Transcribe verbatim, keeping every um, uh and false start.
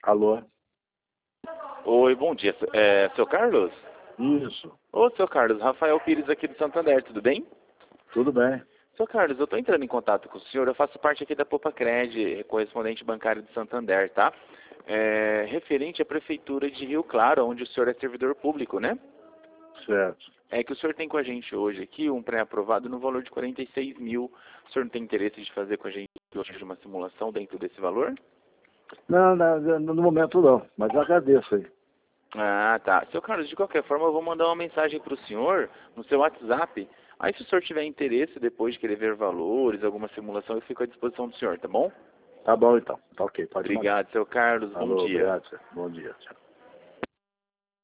Alô? Oi, bom dia. É, seu Carlos? Isso, Ô, seu Carlos, Rafael Pires aqui do Santander, tudo bem? tudo bem. Seu Carlos, eu estou entrando em contato com o senhor, eu faço parte aqui da Popacred, correspondente bancário de Santander, tá? É, referente à Prefeitura de Rio Claro, onde o senhor é servidor público, né? Certo. É que o senhor tem com a gente hoje aqui um pré-aprovado no valor de quarenta e seis mil. O senhor não tem interesse de fazer com a gente hoje uma simulação dentro desse valor? Não, não, no momento não, mas eu agradeço aí. Ah, tá. Seu Carlos, de qualquer forma, eu vou mandar uma mensagem para o senhor no seu WhatsApp. Aí, se o senhor tiver interesse, depois de querer ver valores, alguma simulação, eu fico à disposição do senhor, tá bom? Tá bom então, tá ok, pode mandar. Obrigado, seu Carlos. Bom Alô, dia. obrigado, senhor. Bom dia, tchau.